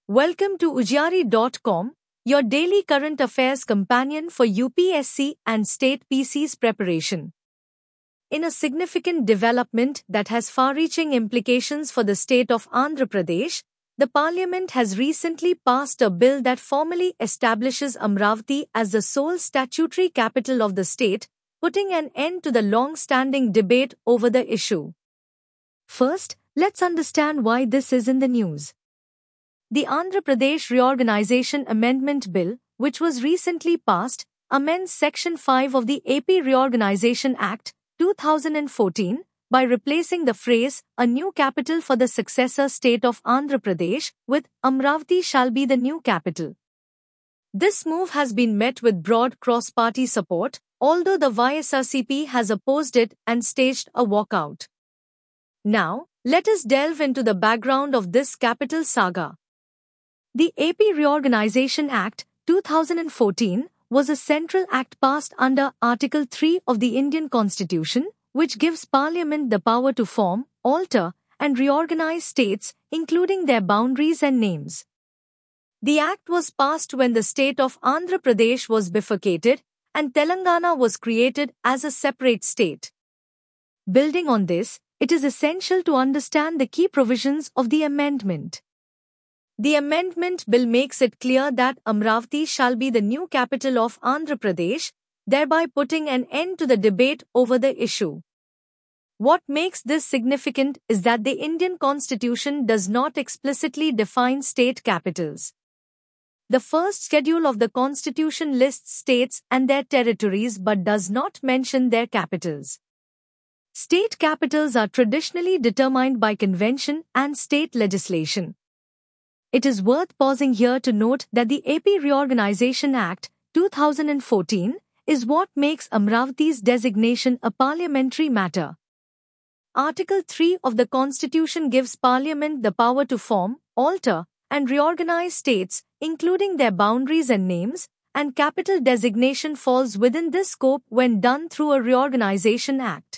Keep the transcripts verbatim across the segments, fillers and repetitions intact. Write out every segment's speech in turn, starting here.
Welcome to Ujari dot com, your daily current affairs companion for U P S C and state P Cs preparation. In a significant development that has far-reaching implications for the state of Andhra Pradesh, the Parliament has recently passed a bill that formally establishes Amravati as the sole statutory capital of the state, putting an end to the long-standing debate over the issue. First, let's understand why this is in the news. The Andhra Pradesh Reorganisation Amendment Bill, which was recently passed, amends Section five of the A P Reorganisation Act, two thousand fourteen, by replacing the phrase, a new capital for the successor state of Andhra Pradesh, with Amravati shall be the new capital. This move has been met with broad cross-party support, although the Y S R C P has opposed it and staged a walkout. Now, let us delve into the background of this capital saga. The A P Reorganisation Act, two thousand fourteen, was a central act passed under Article three of the Indian Constitution, which gives Parliament the power to form, alter, and reorganize states, including their boundaries and names. The act was passed when the state of Andhra Pradesh was bifurcated, and Telangana was created as a separate state. Building on this, it is essential to understand the key provisions of the amendment. The amendment bill makes it clear that Amravati shall be the new capital of Andhra Pradesh, thereby putting an end to the debate over the issue. What makes this significant is that the Indian Constitution does not explicitly define state capitals. The first schedule of the Constitution lists states and their territories but does not mention their capitals. State capitals are traditionally determined by convention and state legislation. It is worth pausing here to note that the A P Reorganisation Act, two thousand fourteen, is what makes Amravati's designation a parliamentary matter. Article three of the Constitution gives Parliament the power to form, alter, and reorganize states, including their boundaries and names, and capital designation falls within this scope when done through a Reorganisation Act.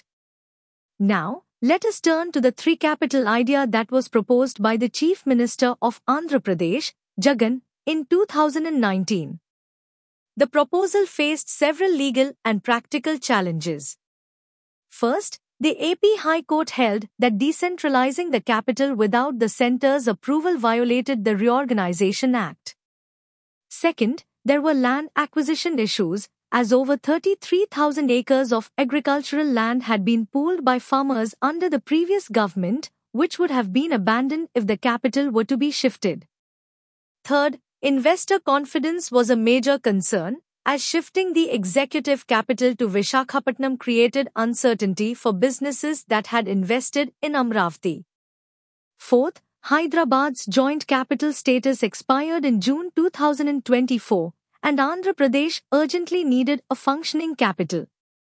Now, let us turn to the three-capital idea that was proposed by the Chief Minister of Andhra Pradesh, Jagan, in two thousand nineteen. The proposal faced several legal and practical challenges. First, the A P High Court held that decentralizing the capital without the centre's approval violated the Reorganisation Act. Second, there were land acquisition issues, as over thirty-three thousand acres of agricultural land had been pooled by farmers under the previous government, which would have been abandoned if the capital were to be shifted. Third, investor confidence was a major concern, as shifting the executive capital to Visakhapatnam created uncertainty for businesses that had invested in Amravati. Fourth, Hyderabad's joint capital status expired in June two thousand twenty-four, and Andhra Pradesh urgently needed a functioning capital.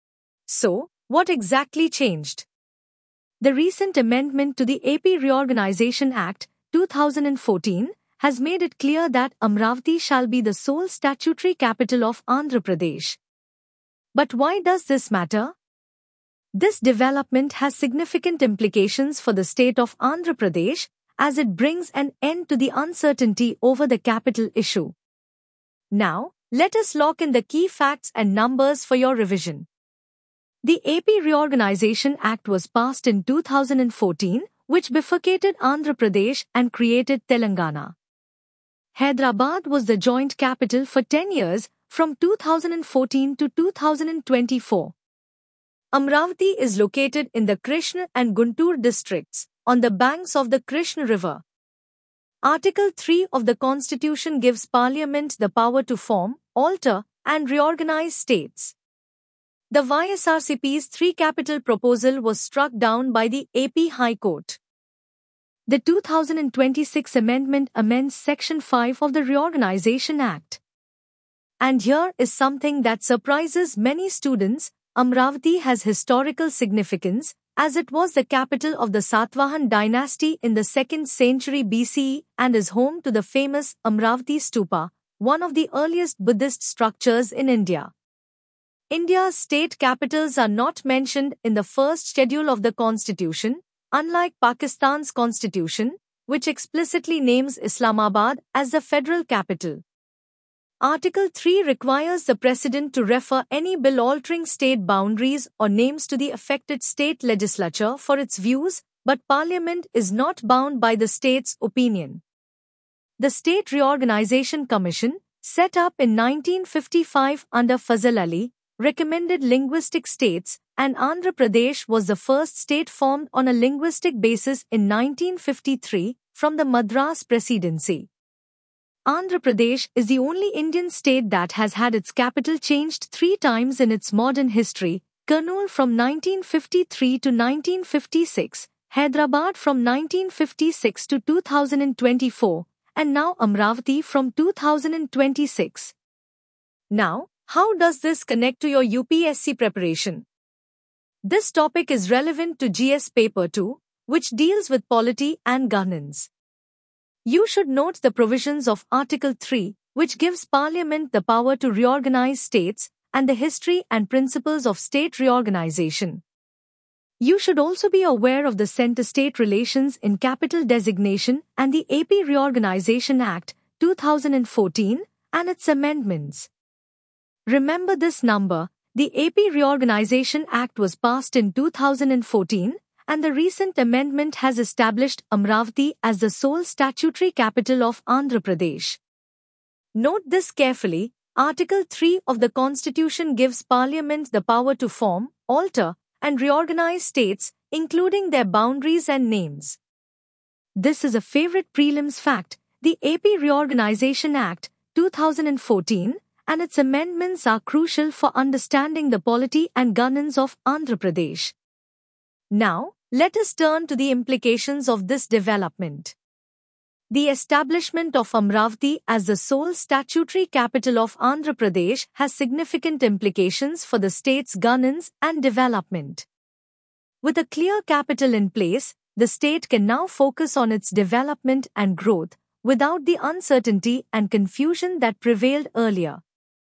So, what exactly changed? The recent amendment to the A P Reorganisation Act, two thousand fourteen, has made it clear that Amravati shall be the sole statutory capital of Andhra Pradesh. But why does this matter? This development has significant implications for the state of Andhra Pradesh, as it brings an end to the uncertainty over the capital issue. Now, let us lock in the key facts and numbers for your revision. The A P Reorganisation Act was passed in two thousand fourteen, which bifurcated Andhra Pradesh and created Telangana. Hyderabad was the joint capital for ten years, from two thousand fourteen to two thousand twenty-four. Amravati is located in the Krishna and Guntur districts, on the banks of the Krishna River. Article three of the Constitution gives Parliament the power to form, alter, and reorganize states. The Y S R C P's three-capital proposal was struck down by the A P High Court. The two thousand twenty-six amendment amends Section five of the Reorganisation Act. And here is something that surprises many students: Amravati has historical significance, as it was the capital of the Satavahan dynasty in the second century B C E and is home to the famous Amravati Stupa, one of the earliest Buddhist structures in India. India's state capitals are not mentioned in the first schedule of the Constitution, unlike Pakistan's constitution, which explicitly names Islamabad as the federal capital. Article three requires the President to refer any bill altering state boundaries or names to the affected state legislature for its views, but Parliament is not bound by the state's opinion. The State Reorganization Commission, set up in nineteen fifty-five under Fazal Ali, recommended linguistic states, and Andhra Pradesh was the first state formed on a linguistic basis in nineteen fifty-three from the Madras Presidency. Andhra Pradesh is the only Indian state that has had its capital changed three times in its modern history: Kurnool from nineteen fifty-three to nineteen fifty-six, Hyderabad from nineteen fifty-six to two thousand twenty-four, and now Amravati from two thousand twenty-six. Now, how does this connect to your U P S C preparation? This topic is relevant to G S Paper two, which deals with polity and governance. You should note the provisions of Article three, which gives Parliament the power to reorganize states, and the history and principles of state reorganization. You should also be aware of the center-state relations in capital designation and the A P Reorganization Act two thousand fourteen and its amendments. Remember this number: the A P Reorganization Act was passed in two thousand fourteen, and the recent amendment has established Amravati as the sole statutory capital of Andhra Pradesh. Note this carefully: Article three of the Constitution gives Parliament the power to form, alter, and reorganize states, including their boundaries and names. This is a favorite prelims fact. The A P Reorganization Act two thousand fourteen and its amendments are crucial for understanding the polity and governance of Andhra Pradesh. Now, let us turn to the implications of this development. The establishment of Amravati as the sole statutory capital of Andhra Pradesh has significant implications for the state's governance and development. With a clear capital in place, the state can now focus on its development and growth, without the uncertainty and confusion that prevailed earlier.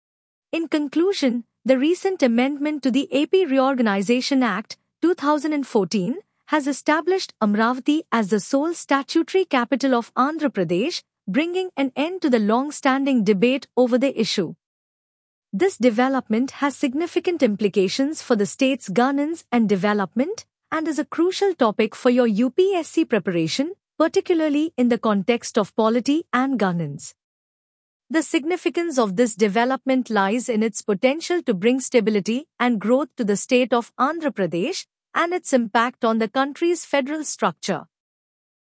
In conclusion, the recent amendment to the A P Reorganization Act two thousand fourteen has established Amravati as the sole statutory capital of Andhra Pradesh, bringing an end to the long-standing debate over the issue. This development has significant implications for the state's governance and development, and is a crucial topic for your U P S C preparation, particularly in the context of polity and governance. The significance of this development lies in its potential to bring stability and growth to the state of Andhra Pradesh, and its impact on the country's federal structure.